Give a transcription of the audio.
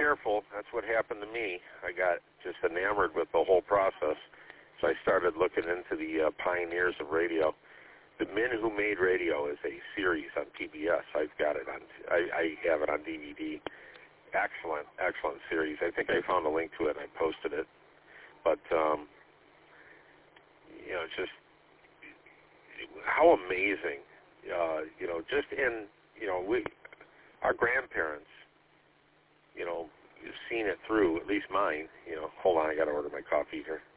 careful. That's what happened to me. I got just enamored with the whole process, so I started looking into the pioneers of radio. The Men Who Made Radio is a series on PBS. I've got it on. I have it on DVD. Excellent, excellent series. I think I found a link to it and I posted it. But just how amazing. Just in our grandparents. You've seen it through, at least mine. Hold on, I got to order my coffee here.